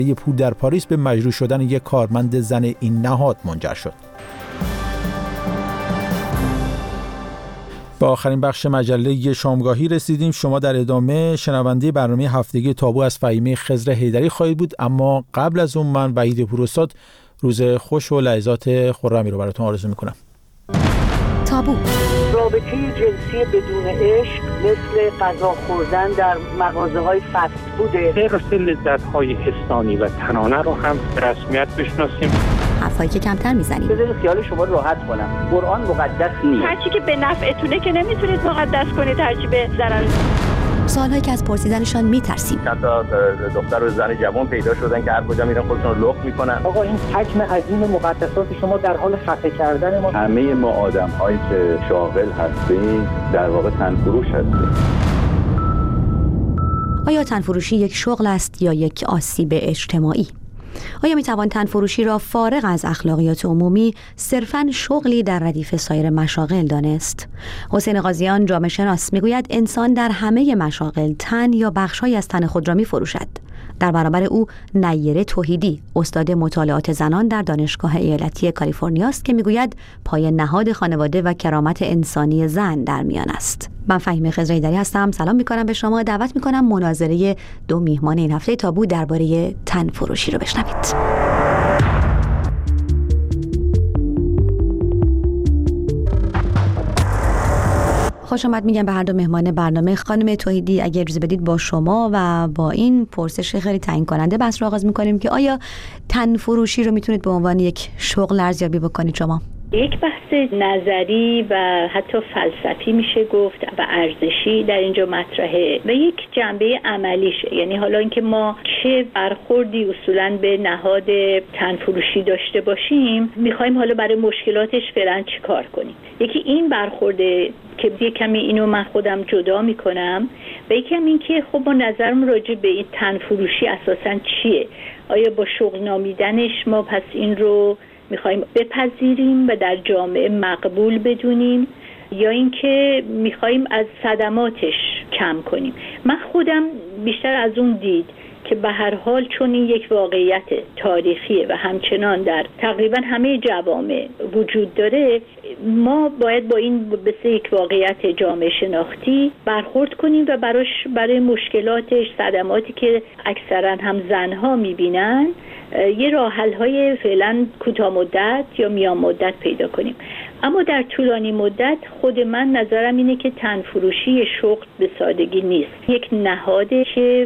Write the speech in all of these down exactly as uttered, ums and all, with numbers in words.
یه پول در پاریس به مجروح شدن یک کارمند زن این نهاد منجر شد. با آخرین بخش مجله شامگاهی رسیدیم. شما در ادامه شنونده برنامه هفتگی تابو از فهیمه خضر حیدری خواهید بود، اما قبل از اون من وحید پوراستاد روز خوش و لحظات خرمی رو براتون آرزو میکنم. تابو. رابطه جنسی بدون عشق مثل غذا خوردن در مغازه‌های فست فوده. حرص لذت‌های حسانی و تنانه رو هم به رسمیت بشناسیم. حرفایی که کمتر میزنیم. بذارید خیال شما راحت کنم. قرآن مقدس نیست. هرچی که به نفعتونه که نمیتونید مقدس کنید، هرچی به ضرر. سوالهایی که از پرسیدنشان میترسیم. چند تا دختر و زن جوان پیدا شدن که هر کجا میرن خودشون رو لخت میکنن. آقا این حجم عظیم مقدسات شما در حال خفه کردن ما. همه ما آدم‌هایی که شاغل هستیم در واقع تنفروش هستیم. آیا تنفروشی یک شغل است یا یک آسیب اجتماعی؟ آیا میتوان تنفروشی را فارغ از اخلاقیات عمومی صرفاً شغلی در ردیف سایر مشاغل دانست؟ حسین قاضیان جامعه شناس میگوید انسان در همه مشاغل تن یا بخش‌هایی از تن خود را میفروشد. در برابر او نیره توحیدی، استاد مطالعات زنان در دانشگاه ایالتی کالیفرنیا است که میگوید پای نهاد خانواده و کرامت انسانی زن در میان است. من فهیمه خضر حیدری هستم. سلام میکنم به شما. دعوت میکنم مناظره دو میهمان این هفته تابو درباره تن فروشی رو بشنوید. خوش آمد میگم به هر دو مهمان برنامه. خانم توحیدی، اگه اجازه بدید با شما و با این پرسش خیلی تعیین کننده بحث رو آغاز میکنیم که آیا تن فروشی رو میتونید به عنوان یک شغل ارزیابی بکنید شما؟ یک بحث نظری و حتی فلسفی میشه گفت و ارزشی در اینجا مطرحه و یک جنبه عملیشه. یعنی حالا اینکه ما چه برخوردی اصولاً به نهاد تنفروشی داشته باشیم، میخوایم حالا برای مشکلاتش فعلا چی کار کنیم. یکی این برخورده که یه کمی اینو من خودم جدا میکنم و یکی هم این که خب ما نظرم راجع به این تنفروشی اساساً چیه؟ آیا با شغل نامیدنش ما پس این رو میخوایم بپذیریم و در جامعه مقبول بدونیم یا اینکه میخوایم از صدماتش کم کنیم؟ من خودم بیشتر از اون دید که به هر حال چون این یک واقعیت تاریخیه و همچنان در تقریبا همه جوامع وجود داره، ما باید با این مثل یک واقعیت جامعه شناختی برخورد کنیم و براش برای مشکلاتش، صدماتی که اکثرا هم زنها میبینن، یه راه حل های فعلا کوتاه مدت یا میان مدت پیدا کنیم. اما در طولانی مدت خود من نظرم اینه که تنفروشی شغل به سادگی نیست. یک نهاده که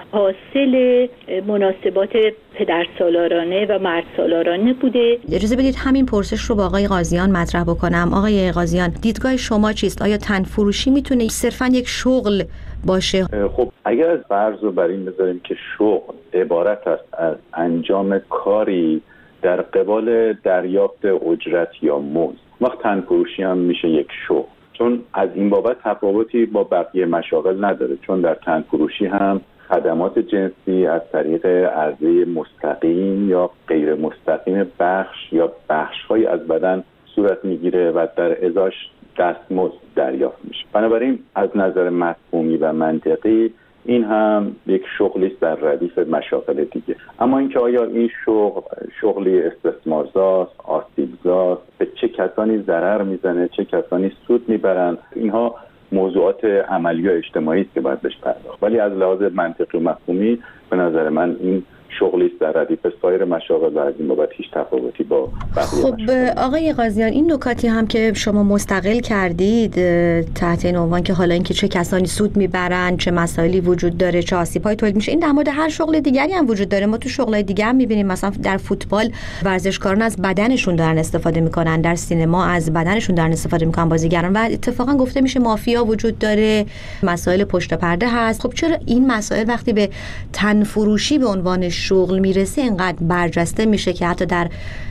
حاصل مناسبات پدرسالارانه و مردسالارانه بوده. اجازه بدید همین پرسش رو با آقای قاضیان مطرح بکنم. آقای قاضیان، دیدگاه شما چیست؟ آیا تنفروشی میتونه صرفاً یک شغل باشه؟ خب اگر از فرض رو بر این بذاریم که شغل عبارت است از انجام کاری در قبال دریافت اجرت یا مزد، وقت تنفروشی هم میشه یک شغل، چون از این بابت تفاوتی با بقیه مشاغل نداره، چون در تنفروشی هم خدمات جنسی از طریق عرضه مستقیم یا غیر مستقیم بخش یا بخش‌های از بدن صورت میگیره و در ازاش دستمزد دریافت میشه. بنابراین از نظر مفهومی و منطقی این هم یک شغلی است در ردیف مشاغل دیگه. اما اینکه آیا این شغل شغلی استثمارزاست، آسیبزاست، به چه کسانی ضرر میزنه، چه کسانی سود میبرن، اینها موضوعات عملی و اجتماعی است که باید بهش پرداخت. ولی از لحاظ منطقی و مفهومی به نظر من این شغلی است در ردیف سایر مشاغل و از این بابت هیچ تفاوتی با بقیه خب مشاغل. آقای قاضیان، این نکاتی هم که شما مستقل کردید تحت این عنوان که حالا اینکه چه کسانی سود میبرن، چه مسائلی وجود داره، چه آسیب‌هایی تولید میشه، این در مورد هر شغل دیگری هم وجود داره. ما تو شغلای دیگه هم میبینیم، مثلا در فوتبال ورزشکاران از بدنشون دارن استفاده میکنن، در سینما از بدنشون دارن استفاده میکنن بازیگران و اتفاقا گفته میشه مافیا وجود داره، مسائل پشت پرده هست. خب چرا این مسائل وقتی به تنفروشی به عنوان شغل میرسه اینقدر برجسته میشه که حتی در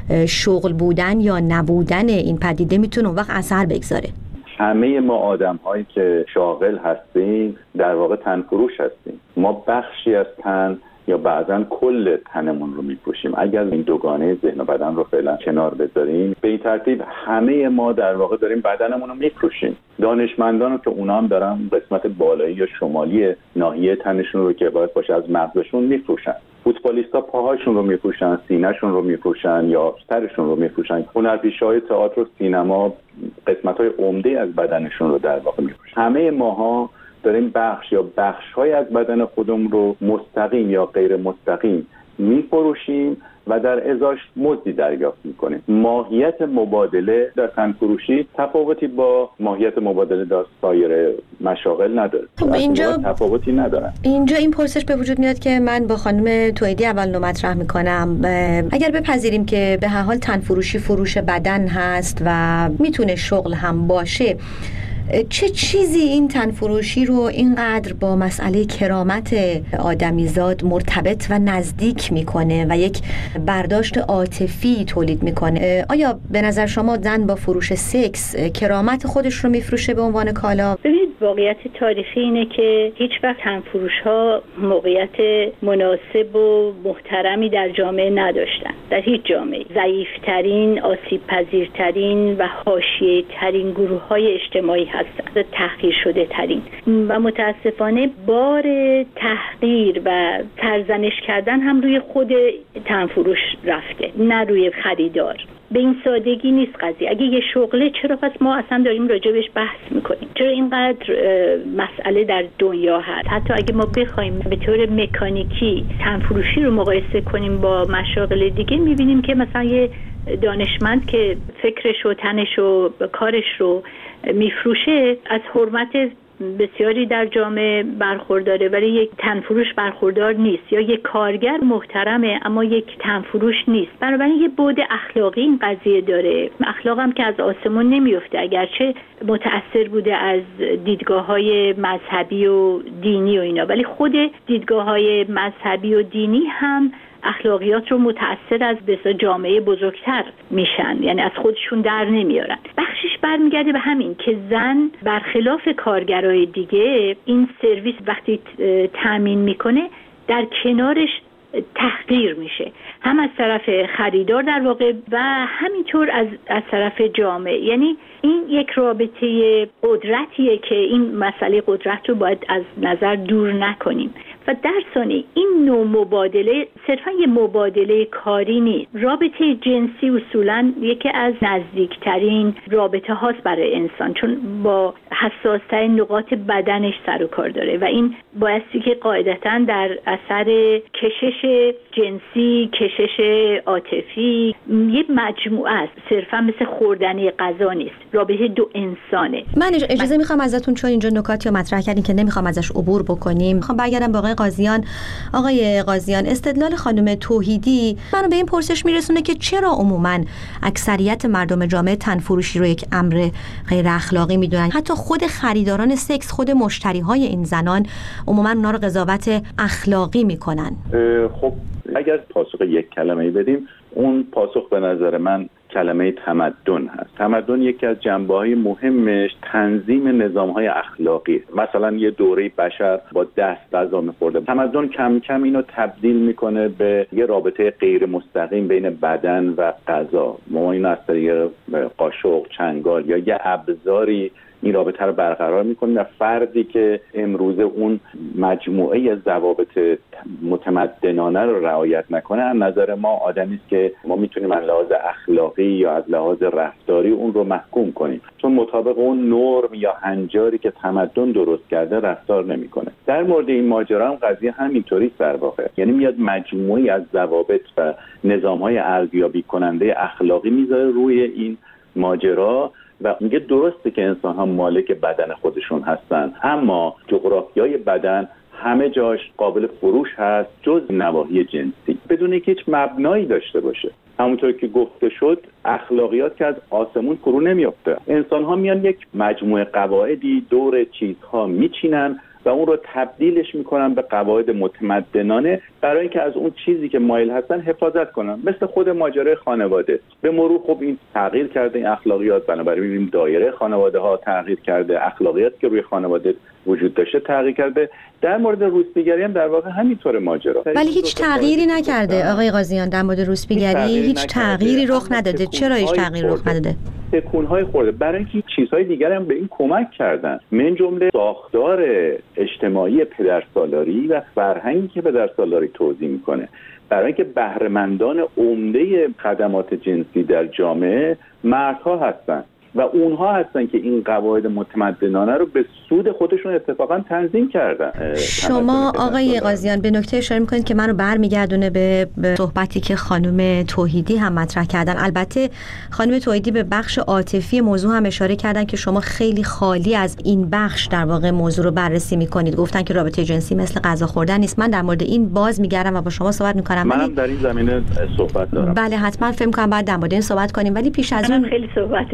شغل بودن یا نبودن این پدیده میتونه اون وقت اثر بگذاره؟ همه ما آدم هایی که شاغل هستیم در واقع تنفروش هستیم. ما بخشی از تن یا بعضا کل تنمون رو میپوشیم. اگر این دوگانه ذهن و بدن رو فعلا کنار بذاریم، به این ترتیب همه ما در واقع داریم بدنمون رو میپوشیم. دانشمندان رو که اونا هم دارن قسمت بالایی یا شمالی ناحیه تنشون رو که باید باشه از مغزشون میفروشن. فوتبالیستا پاهاشون رو میپوشن، سینه‌شون رو میپوشن یا سرشون رو میپوشن. هنرپیشه‌های تئاتر و سینما قسمت‌های عمده از بدنشون رو در واقع میپوشن. همه ماها داریم بخش یا بخش‌های از بدن خودمون رو مستقیم یا غیر مستقیم میفروشیم و در ازاش مزدی دریافت میکنیم. ماهیت مبادله در تنفروشی تفاوتی با ماهیت مبادله در سایر مشاغل نداره. خب اینجا تفاوتی نداره. اینجا این پرسش به وجود میاد که من با خانم توحیدی اول نو مطرح میکنم. اگر بپذیریم که به هر حال تنفروشی فروش بدن هست و میتونه شغل هم باشه، چه چیزی این تنفروشی رو اینقدر با مسئله کرامت آدمیزاد مرتبط و نزدیک میکنه و یک برداشت عاطفی تولید میکنه؟ آیا به نظر شما زن با فروش سکس کرامت خودش رو میفروشه به عنوان کالا؟ ببینید، واقعیت تاریخی اینه که هیچ وقت تنفروش ها موقعیت مناسب و محترمی در جامعه نداشتن. در هیچ جامعه ضعیفترین، آسیب پذیرترین و حاشیه ترین گروه های اجتماعی هستند، تحقیر شده ترین، و متاسفانه بار تحقیر و سرزنش کردن هم روی خود تنفروش رفته، نه روی خریدار. به این سادگی نیست قضیه. اگه یه شغله، چرا پس ما اصلا داریم راجبش بحث میکنیم؟ چرا اینقدر مسئله در دنیا هست؟ حتی اگه ما بخوایم به طور مکانیکی تنفروشی رو مقایسه کنیم با مشاغل دیگه، میبینیم که مثلا یه دانشمند که فکرش و تنش و کارش رو میفروشه از حرمت بسیاری در جامعه برخورداره، ولی یک تنفروش برخوردار نیست. یا یک کارگر محترمه اما یک تنفروش نیست. بنابراین یه بعد اخلاقی این قضیه داره. اخلاق هم که از آسمون نمیفته، اگرچه متأثر بوده از دیدگاه‌های مذهبی و دینی و اینا، ولی خود دیدگاه‌های مذهبی و دینی هم اخلاقیات رو متأثر از بسیار جامعه بزرگتر میشن، یعنی از خودشون در نمیارن. بخشش برمیگرده به همین که زن برخلاف کارگرای دیگه این سرویس وقتی تامین میکنه در کنارش تحقیر میشه، هم از طرف خریدار در واقع و همینطور از از طرف جامعه. یعنی این یک رابطه قدرتیه که این مسئله قدرت رو باید از نظر دور نکنیم. و در ثانی این نوع مبادله صرفا یه مبادله کاری نیست. رابطه جنسی اصولاً یکی از نزدیکترین رابطه هاست برای انسان، چون با حساس‌ترین نقاط بدنش سر و کار داره و این بایستی که قاعدتاً در اثر کشش جنسی، کشش عاطفی یه مجموعه است، صرفا مثل خوردن غذا نیست. رابطه دو انسانه. من اجازه میخوام ازتون، چون اینجا نکاتی رو مطرح کردین که نمیخوام ازش عبور بکنیم، میخوام برگردم به آقای قاضیان. آقای قاضیان، استدلال خانم توحیدی منو به این پرسش میرسونه که چرا عموما اکثریت مردم جامعه تنفروشی رو یک امر غیر اخلاقی میدونن؟ حتی خود خریداران سکس، خود مشتریهای این زنان عموما اونا رو قضاوت اخلاقی میکنن. خب اگر پاسخ یک کلمه‌ای بدیم، اون پاسخ به نظر من کلمه تمدن هست. تمدن یکی از جنبه‌های مهمش تنظیم نظام‌های اخلاقی. مثلا یه دوره بشر با دست غذا می‌خورده. تمدن کم کم اینو تبدیل میکنه به یه رابطه غیر مستقیم بین بدن و غذا. ما اینو از طریق قاشق، چنگال یا یه ابزاری این رابطه رو برقرار میکنه و فردی که امروزه اون مجموعه ضوابط متمدنانه رو رعایت نکنه، از نظر ما آدمی است که ما میتونیم از لحاظ اخلاقی یا از لحاظ رفتاری اون رو محکوم کنیم، چون مطابق اون نرم یا هنجاری که تمدن درست کرده رفتار نمیکنه. در مورد این ماجرا هم قضیه همینطوری در واقع، یعنی میاد مجموعی از ضوابط و نظام‌های ارزیابی کننده اخلاقی میذاره روی این ماجرا و میگه درسته که انسان ها مالک بدن خودشون هستن، اما جغرافیای بدن همه جاش قابل فروش هست جز نواحی جنسی، بدون اینکه هیچ مبنایی داشته باشه. همونطور که گفته شد، اخلاقیات که از آسمون فرو نمیافته. انسان ها میان یک مجموعه قواعدی دور چیزها میچینن و اون رو تبدیلش میکنن به قواعد متمدنانه برای اینکه از اون چیزی که مایل هستن حفاظت کنن. مثل خود ماجرای خانواده. به مرور خب این تغییر کرده این اخلاقیات، بنابراین میبینیم دایره خانواده ها تغییر کرده، اخلاقیات که روی خانواده وجود داشته تغییر کرده. در مورد روسپیگری هم در واقع همینطور ماجرا، ولی هیچ تغییری نکرده آقای قاضیان در مورد روسپیگری، هیچ تغییری رخ نداده. چرا هیچ تغییری رخ نداده؟ تکون‌های خورده، برای اینکه چیزهای دیگر هم به این کمک کردن، من جمله ساختار اجتماعی پدرسالاری و فرهنگی که پدرسالاری توضیح میکنه. برای اینکه بهره‌مندان عمده خدمات جنسی در جامعه مردها هستن و اونها هستن که این قواعد متمدنانه رو به سود خودشون اتفاقا تنظیم کردن. شما آقای قاضیان به نکته اشاره میکنید که منو برمیگردونه به, به صحبتی که خانم توحیدی هم مطرح کردن. البته خانم توحیدی به بخش عاطفی موضوع هم اشاره کردن که شما خیلی خالی از این بخش در واقع موضوع رو بررسی میکنید. گفتن که رابطه جنسی مثل غذا خوردن نیست. من در مورد این باز میگردم و با شما صحبت میکنم. منم در این زمینه صحبت دارم. بله حتما فکر کنم بعد در مورد این صحبت کنیم، ولی پیش از اون خیلی صحبت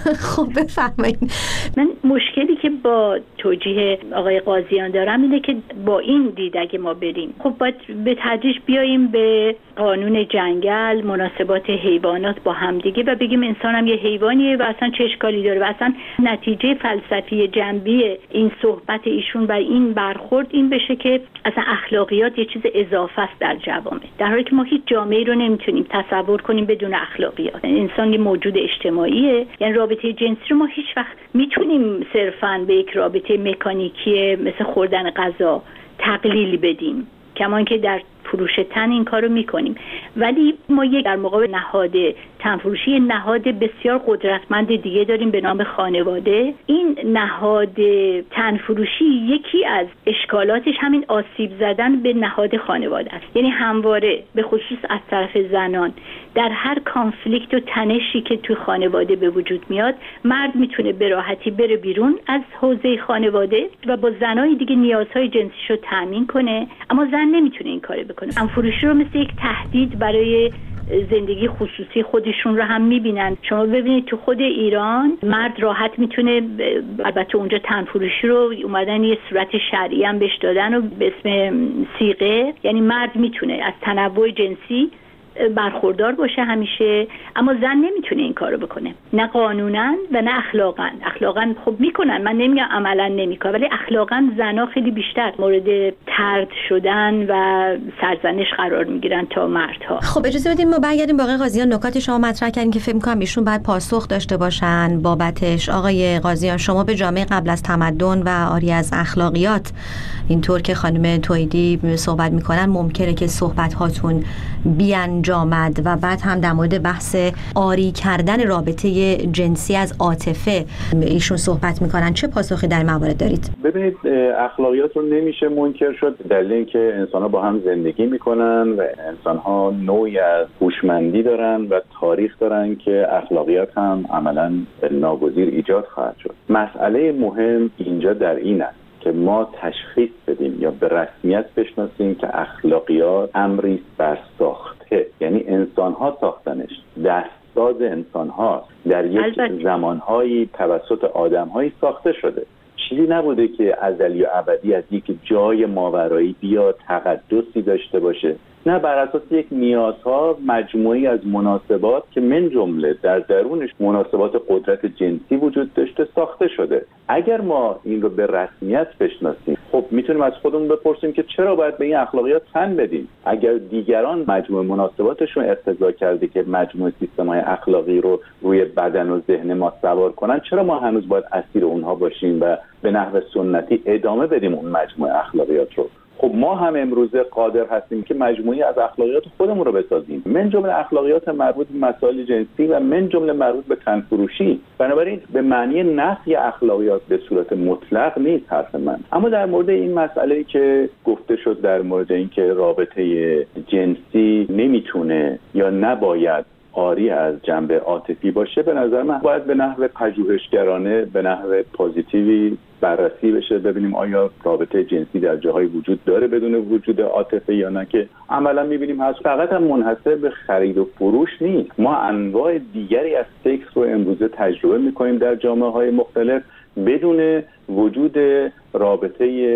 خب بفرمایید. من مشکلی که با توجیه آقای قاضیان دارم اینه که با این دید اگه ما بریم، خب باید به تدریج بیاییم به قانون جنگل، مناسبات حیوانات با همدیگه و بگیم انسان هم یه حیوانیه و اصلا چه اشکالی داره و اصلا نتیجه فلسفی جنبی این صحبت ایشون و این برخورد این بشه که اصلا اخلاقیات یه چیز اضافه است در جوامع، در حالی که ما هیچ جامعه‌ای رو نمیتونیم تصور کنیم بدون اخلاقیات. انسان یه موجود اجتماعیه، یعنی رابطه جنسی رو ما هیچ وقت میتونیم صرفاً به یک رابطه مکانیکی مثل خوردن غذا تقلیل بدیم، کمان که در فروش تن این کارو میکنیم. ولی ما یک در مقابل نهاد تنفروشی نهاد بسیار قدرتمند دیگه داریم به نام خانواده. این نهاد تنفروشی یکی از اشکالاتش همین آسیب زدن به نهاد خانواده است. یعنی همواره به خصوص از طرف زنان در هر کانفلیکت و تنشی که توی خانواده به وجود میاد، مرد میتونه به راحتی بره بیرون از حوزه خانواده و با زنای دیگه نیازهای جنسیشو تامین کنه، اما زن نمیتونه این کارو بکنه. تنفروشی رو مثل یک تهدید برای زندگی خصوصی خودشون رو هم میبینن. شما ببینید تو خود ایران مرد راحت میتونه، البته اونجا تنفروشی رو اومدن یه صورت شرعی هم بهش دادن و به اسم صیغه، یعنی مرد میتونه از تنوع جنسی برخوردار باشه همیشه، اما زن نمیتونه این کارو بکنه، نه قانونا و نه اخلاقا. اخلاقا خب میکنن، من نمیگم عملا نمیکنن، ولی اخلاقا زنها خیلی بیشتر مورد طرد شدن و سرزنش قرار میگیرن تا مردها. خب اجازه بدین ما برگردیم با آقای قاضیان. نکات شما مطرح کردین که فکر می‌کنم ایشون باید پاسخ داشته باشن بابتش. آقای قاضیان، شما به جامعه قبل از تمدن و آری از اخلاقیات اینطور که خانم توحیدی صحبت میکنن ممکنه که صحبت هاتون بیان جامد و بعد هم در مورد بحث آری کردن رابطه جنسی از عاطفه ایشون صحبت میکنن. چه پاسخی در موارد دارید؟ ببینید، اخلاقیات رو نمیشه منکر شد، دلیل اینکه انسان‌ها با هم زندگی میکنن و انسان‌ها نوعی از هوشمندی دارن و تاریخ دارن که اخلاقیات هم عملاً ناگزیر ایجاد خواهد شد. مسئله مهم اینجا در این است که ما تشخیص بدیم یا به رسمیت بشناسیم که اخلاقیات امری بر ساخته، یعنی انسان‌ها ساختنش، دستساز انسان‌ها در یک زمان‌هایی توسط آدم‌هایی ساخته شده. چیزی نبوده که ازلی و ابدی از یک جای ماورایی بیاد تقدسی داشته باشه، نه، بر اساس یک نیازها مجموعی از مناسبات که من جمله در درونش مناسبات قدرت جنسی وجود داشته ساخته شده. اگر ما این رو به رسمیت بشناسیم، خب میتونیم از خودمون بپرسیم که چرا باید به این اخلاقیات تن بدیم؟ اگر دیگران مجموعه مناسباتشون ارتضا کرده که مجموعه سیستم‌های اخلاقی رو روی بدن و ذهن ما سوار کنن، چرا ما هنوز باید اسیر اونها باشیم و به نحو سنتی ادامه بدیم اون مجموعه اخلاقیات رو؟ خب ما هم امروزه قادر هستیم که مجموعی از اخلاقیات خودمون رو بسازیم، من جمله اخلاقیات مربوط به مسائل جنسی و من جمله مربوط به تنفروشی. بنابراین به معنی نفی اخلاقیات به صورت مطلق نیست حرف من. اما در مورد این مسئله‌ای که گفته شد در مورد اینکه رابطه جنسی نمیتونه یا نباید آری از جنبه عاطفی باشه، به نظر من باید به نحو پژوهشگرانه، به نحو پوزیتیوی بررسی بشه، ببینیم آیا رابطه جنسی در جاهای وجود داره بدون وجود عاطفه یا نه، که عملا میبینیم هست. فقط هم منحصر به خرید و فروش نیست، ما انواع دیگری از سکس رو امروزه تجربه میکنیم در جامعه های مختلف بدون وجود رابطه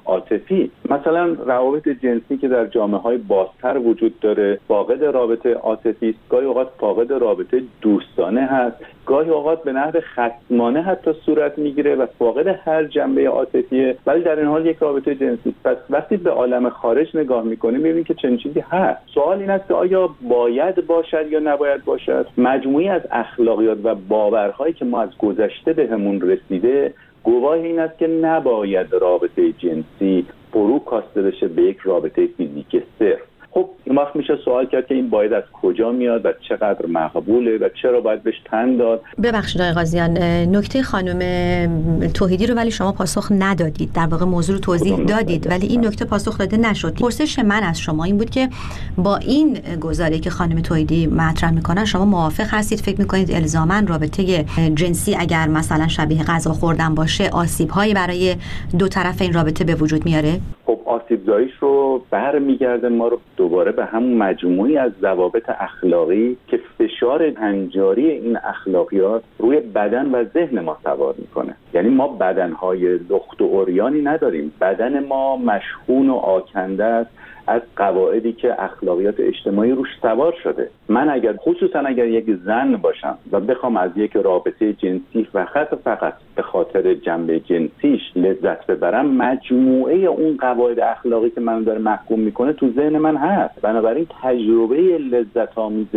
عاطفی. مثلا روابط جنسی که در جامعه‌های بازتر وجود داره فاقد رابطه عاطفی است، گاهی اوقات فاقد رابطه دوستانه هست، گاهی اوقات به نحو خصمانه حتی صورت میگیره و فاقد هر جنبه عاطفیه، ولی در این حال یک رابطه جنسی. پس وقتی به عالم خارج نگاه میکنیم میبینیم که چنین چیزی هست. سوال این است که آیا باید باشد یا نباید باشد؟ مجموعی از اخلاقیات و باورهایی که ما از گذشته بهمون رسیده گواه این است که نباید رابطه جنسی فرو کاسته بشه به یک رابطه فیزیکی صرف. خب این وقت میشه سوال کرد که این باید از کجا میاد و چقدر مقبوله و چرا باید بهش تن داد. ببخشید آقای قاضیان، نکته خانم توحیدی رو ولی شما پاسخ ندادید، در واقع موضوع رو توضیح دادید ولی این نکته پاسخ داده نشد. پرسش من از شما این بود که با این گزاره‌ای که خانم توحیدی مطرح میکنن شما موافق هستید؟ فکر میکنید الزاماً رابطه جنسی اگر مثلا شبیه غذا خوردن باشه آسیب‌هایی برای دو طرف این رابطه به وجود میاره؟ خب آسیب‌زاییش رو برمیگرده ما رو دوباره به همون مجموعی از ضوابط اخلاقی که فشار هنجاری این اخلاقیات روی بدن و ذهن ما سوار میکنه. یعنی ما بدنهای لخت و عریانی نداریم، بدن ما مشحون و آکنده است از قواعدی که اخلاقیات اجتماعی روش سوار شده. من اگر خصوصا اگر یک زن باشم و بخوام از یک رابطه جنسی فقط فقط به خاطر جنبه جنسیش لذت ببرم، مجموعه اون قواعد اخلاقی که من داره محکوم میکنه تو ذهن من هست. بنابراین تجربه لذت آمیز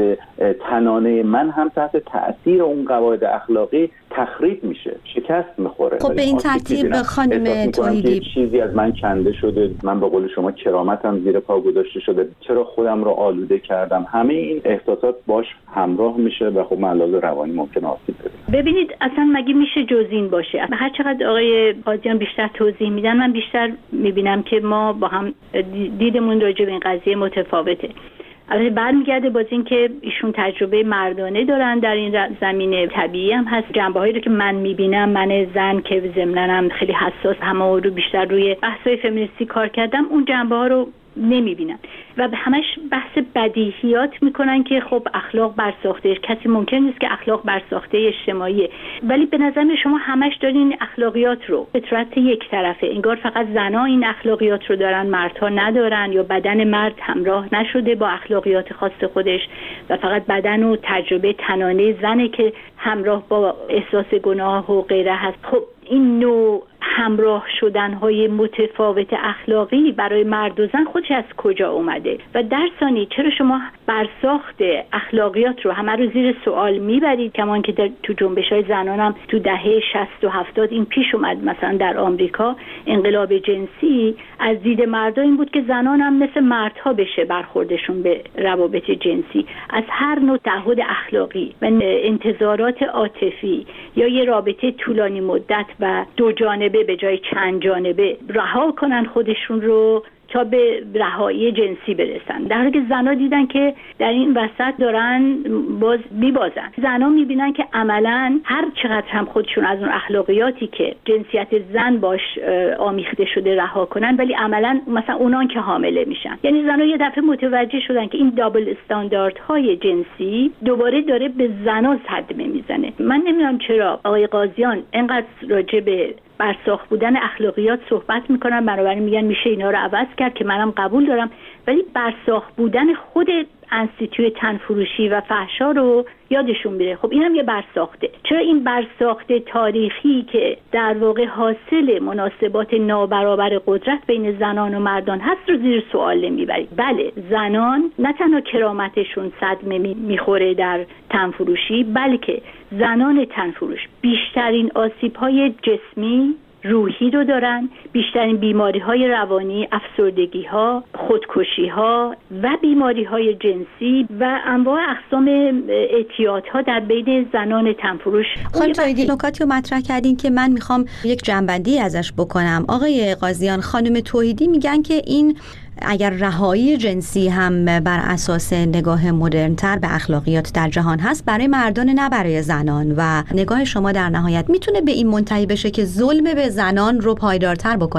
تنانه من هم تحت تأثیر اون قواعد اخلاقی تخریب میشه، شکست میخوره. خب به این ترتیب خانم توحیدی چیزی از من کنده شده، من به قول شما کرامتم زیر پا گذاشته شده، چرا خودم رو آلوده کردم، همه این احساسات باش همراه میشه و خب من لازم روانی ممکن آسیب ببینم. ببینید اصلا مگه میشه جز این باشه؟ هر چقدر آقای قاضیان بیشتر توضیح میدن من بیشتر میبینم که ما با هم دیدمون راجع به این قضیه متفاوته. البته برمیگرده باز این که ایشون تجربه مردانه دارن در این زمینه، طبیعی هم هست. جنبه‌هایی رو که من میبینم، من زن که ضمناً هم خیلی حساس همه رو بیشتر روی بحث‌های فمینیستی کار کردم، اون جنبه‌ها رو نمیبینن و همش بحث بدیهیات میکنن که خب اخلاق برساخته، کسی ممکن نیست که اخلاق برساخته اجتماعیه، ولی به نظر شما همش دارین اخلاقیات رو به صورت یک طرفه، انگار فقط زنا این اخلاقیات رو دارن مردها ندارن، یا بدن مرد همراه نشده با اخلاقیات خاص خودش و فقط بدن و تجربه تنانه زنه که همراه با احساس گناه و غیره هست. خب این نوع همراه شدن‌های متفاوت اخلاقی برای مرد و زن خودش از کجا اومده؟ و در ثانی چرا شما برساخت اخلاقیات رو همه رو زیر سوال میبرید؟ کمان که در تو جنبش‌های زنان هم تو دهه شصت و هفتاد این پیش اومد، مثلا در آمریکا انقلاب جنسی از دید مردا این بود که زنان هم مثل مردها بشه برخوردشون به روابط جنسی، از هر نوع تعهد اخلاقی و انتظارات عاطفی یا یه رابطه طولانی مدت و دو جانبه به جای چند جانبه رها کنن خودشون رو تا به رهایی جنسی برسن، در حالی که زنها دیدن که در این وسط دارن باز میبازن. زنها میبینن که عملا هر چقدر هم خودشون از اون اخلاقیاتی که جنسیت زن باش آمیخته شده رها کنن، ولی عملا مثلا اونان که حامله میشن. یعنی زنها یه دفعه متوجه شدن که این دابل استانداردهای جنسی دوباره داره به زنها صدمه میزنه. من نمیدونم چرا آقای قاضیان اینقدر راجع به برساخت بودن اخلاقیات صحبت میکنن، بنابراین میگن میشه اینا رو عوض کرد، که منم قبول دارم، ولی برساخت بودن خود انستیتوی تنفروشی و فحشا رو یادشون میره. خب اینم یه برساخته. چرا این برساخته تاریخی که در واقع حاصل مناسبات نابرابر قدرت بین زنان و مردان هست رو زیر سوال نمیبرید؟ بله، زنان نه تنها کرامتشون صدمه میخوره در تنفروشی، بلکه زنان تنفروش بیشترین آسیب‌های جسمی روحی رو دارن، بیشترین بیماری‌های روانی، افسردگی‌ها، خودکشی‌ها و بیماری‌های جنسی و انواع اقسام اعتیادها در بین زنان تنفروش. خانم توحیدی نکاتی رو مطرح کردین که من میخوام یک جنبندی ازش بکنم. آقای قاضیان، خانم توحیدی میگن که این اگر رهایی جنسی هم بر اساس نگاه مدرن‌تر به اخلاقیات در جهان هست، برای مردان نه برای زنان، و نگاه شما در نهایت میتونه به این منتهی بشه که ظلم به زنان رو پایدارتر بکنه؟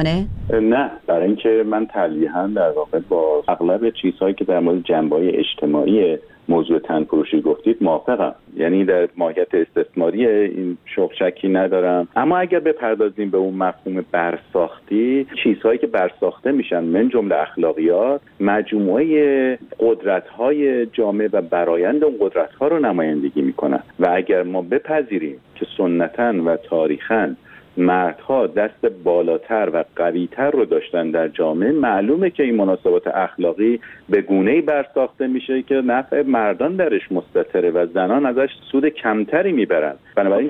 نه، برای اینکه من تلویحاً در واقع با اغلب چیزهایی که در مورد جنبه‌های اجتماعی موضوع تنفروشی گفتید موافقم. یعنی در ماهیت استثماری این شغل شکی ندارم، اما اگر بپردازیم به اون مفهوم برساختی، چیزهایی که برساخته میشن من جمله اخلاقیات مجموعه قدرت‌های جامعه و برآیند اون قدرت‌ها رو نمایندگی میکنن و اگر ما بپذیریم که سنتاً و تاریخاً مردها دست بالاتر و قوی‌تر رو داشتن در جامعه، معلومه که این مناسبات اخلاقی به گونه‌ای برساخته میشه که نفع مردان درش مستتره و زنان ازش سود کمتری میبرن. بنابراین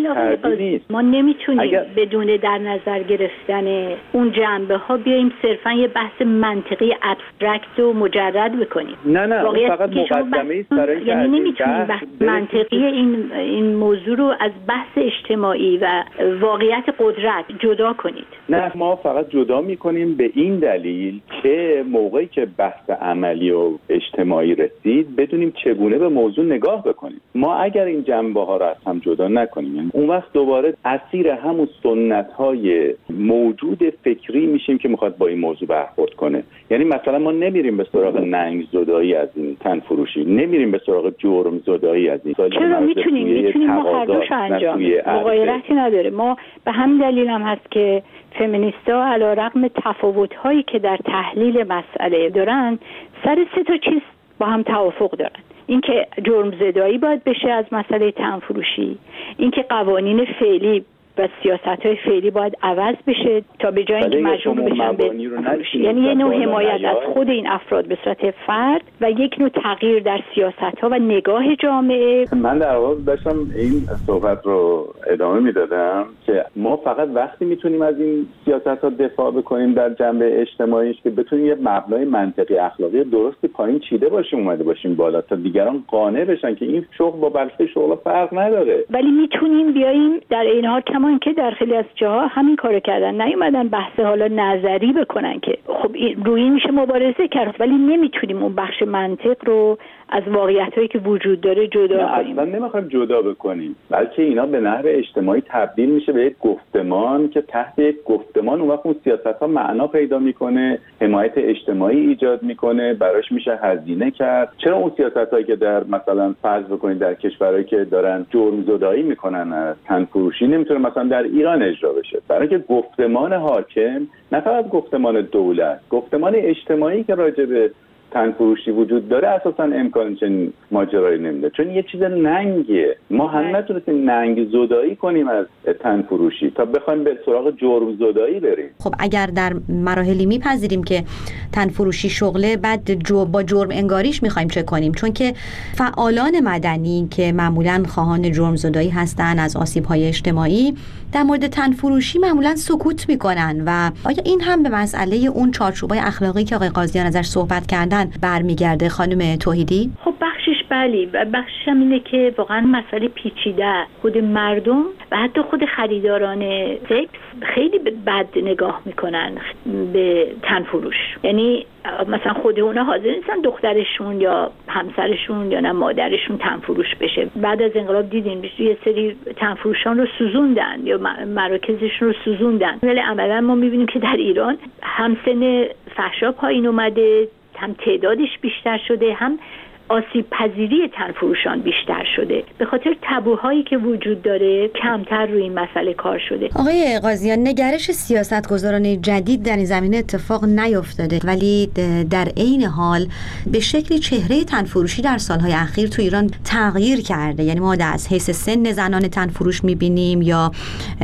در این ما نمیتونیم اگر... بدون در نظر گرفتن اون جنبه ها بیاییم صرفا یه بحث منطقی ابسترکت و مجرد بکنیم. نه نه اون فقط مقدمه است برای اینکه یعنی نمیتونیم بحث منطقی این این موضوع رو از بحث اجتماعی و واقعیت قدرت جدا کنید. نه، ما فقط جدا میکنیم به این دلیل که موقعی که بحث عملی و اجتماعی رسید بدونیم چگونه به موضوع نگاه بکنیم. ما اگر این جنبه ها رو از هم جدا نکنیم، یعنی اون وقت دوباره اسیر همون سنت های موجود فکری میشیم که میخواد با این موضوع برخورد کنه. یعنی مثلا ما نمیریم به سراغ ننگ زدایی از این تنفروشی، نمیریم به سراغ جرم زدایی از این. چرا میتونیم میتونیم ما هر دوش انجام مغایرتی نداره. ما به همین دلیل هم هست که فمینیستا علیرغم تفاوت‌هایی که در تحلیل مسئله دارن، سر سه تا چیز با هم توافق دارن. اینکه جرم زدایی باید بشه از مسئله تنفروشی، اینکه قوانین فعلی و سیاست‌های فعلی باید عوض بشه تا به جای اینکه مجبور بشن به تنفروشی، یعنی یه نوع حمایت از خود این افراد به صورت فرد و یک نوع تغییر در سیاست‌ها و نگاه جامعه. من در واقع داشتم این صحبت رو ادامه میدادم که ما فقط وقتی میتونیم از این سیاست‌ها دفاع بکنیم در جنبه اجتماعیش که بتونیم یه مبنای منطقی اخلاقی درستی پایین چیده باشیم، اومده باشیم بالا تا دیگران قانع بشن که این شغل با بقیه شغل فرق نداره. ولی میتونیم بیاییم در این حال کمان که در خیلی از جاها همین کارو کردن، نیومدن بحث حالا نظری بکنن که خب روی این میشه مبارزه کرد، ولی نمیتونیم اون بخش منطق رو از واقعیتایی که وجود داره جدا کنیم. اصلا نمیخوایم جدا بکنیم، بلکه اینا به نحو اجتماعی تبدیل میشه به یک گفتمان که تحت یک گفتمان اون وقت اون سیاست‌ها معنا پیدا میکنه، حمایت اجتماعی ایجاد میکنه، براش میشه هزینه کرد. چرا اون سیاست‌هایی که در مثلا فرض بکنید در کشورهایی که دارن جرم زدایی میکنن از تنفروشی نمیتونه مثلا در ایران اجرا بشه؟ برای که گفتمان حاکم نه فقط گفتمان دولت، گفتمان اجتماعی که راجع به تنفروشی وجود داره اساسا امکان چنین ماجرایی نمیده، چون یه چیز ننگیه. ما هم نتونستیم ننگ زدایی کنیم از تنفروشی تا بخوایم به سراغ جرم زدایی بریم. خب اگر در مراحلی میپذیریم که تنفروشی شغله، بعد جو با جرم انگاریش میخوایم چه کنیم؟ چون که فعالان مدنی که معمولا خواهان جرم زدایی هستن از آسیب‌های اجتماعی، در مورد تنفروشی معمولا سکوت میکنن. و آیا این هم به مسئله اون چارچوبای اخلاقی که آقای قاضیان ازش صحبت کردن برمیگرده خانم توحیدی؟ خب بخشش بلی، بخشش هم اینه که واقعا مسئله پیچیده، خود مردم و حتی خود خریداران سکس خیلی بد نگاه میکنن به تنفروش. یعنی مثلا خود اونا حاضر نیستن دخترشون یا همسرشون یا نه مادرشون تنفروش بشه. بعد از انقلاب دیدین یه سری تنفروشان رو سوزوندن یا مراکزشون رو سوزوندن، ولی عملا ما میبینیم که در ایران هم سن فحشا پایین اومده، هم تعدادش بیشتر شده، هم آسیب پذیری تنفروشان بیشتر شده. به خاطر تابوهایی که وجود داره کمتر روی این مسئله کار شده. آقای قاضیان، نگرش سیاستگزاران جدید در این زمینه اتفاق نیفتاده، ولی در عین حال به شکلی چهره تنفروشی در سالهای اخیر تو ایران تغییر کرده. یعنی ما از حیث سن زنان تنفروش میبینیم یا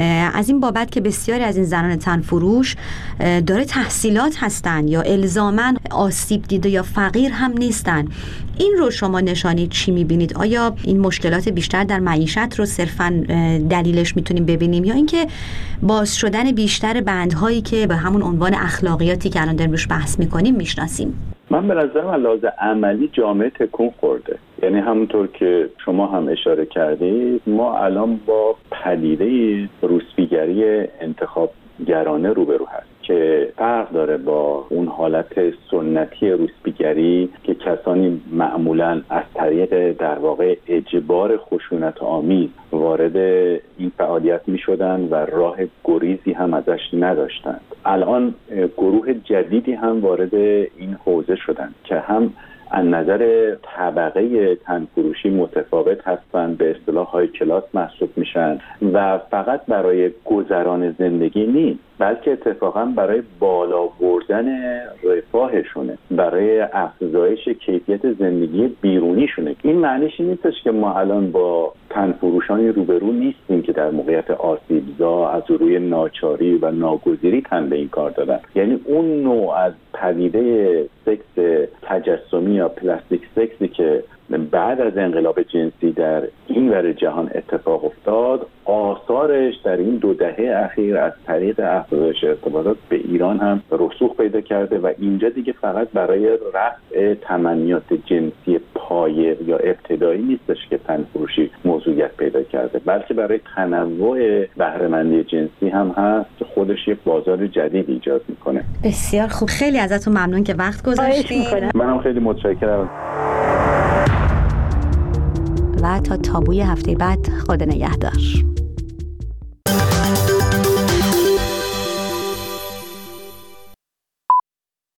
از این بابت که بسیاری از این زنان تنفروش داره تحصیلات هستن یا الزاماً آسیب دیده یا فقیر هم نیستن. این رو شما نشانی چی میبینید؟ آیا این مشکلات بیشتر در معیشت رو صرفاً دلیلش میتونیم ببینیم یا اینکه باز شدن بیشتر بندهایی که به همون عنوان اخلاقیاتی که الان در روش بحث میکنیم میشناسیم؟ من به نظرم لحاظ عملی جامعه تکون خورده. یعنی همونطور که شما هم اشاره کردید، ما الان با پدیده روسپیگری انتخاب گرانه روبرو هست که فرق داره با اون حالت سنتی روسپیگری که کسانی معمولاً از طریق در واقع اجبار خشونت آمیز وارد این فعالیت می شدن و راه گریزی هم ازش نداشتند. الان گروه جدیدی هم وارد این حوزه شدن که هم از نظر طبقه تنفروشی متفاوت هستند، به اصطلاح های کلاس محسوب میشن و فقط برای گذران زندگی نیست، بلکه اتفاقا برای بالا بردن رفاهشونه، برای افزایش کیفیت زندگی بیرونیشونه. این معنیش نیستش که ما الان با تنفروشانی روبرو نیستیم که در موقعیت آسیبزا از روی ناچاری و ناگزیری تن به این کار دادن. یعنی اون نوع از پدیده سکس تجسمی یا پلاستیک سکسی که بعد از انقلاب جنسی در این ور جهان اتفاق افتاد، آثارش در این دو دهه اخیر از طریق افزایش ارتباطات به ایران هم رسوخ پیدا کرده و اینجا دیگه فقط برای رفع تمنیات جنسی پایه یا ابتدایی نیستش که تنفروشی موضوعیت پیدا کرده، بلکه برای تنوع بهره‌مندی جنسی هم هست که خودش یک بازار جدید ایجاد میکنه. بسیار خوب، خیلی ازتون ممنون که وقت گذاشتین. منم خیلی متشکرم. و تا تابوی هفته بعد، خدا نگهدار.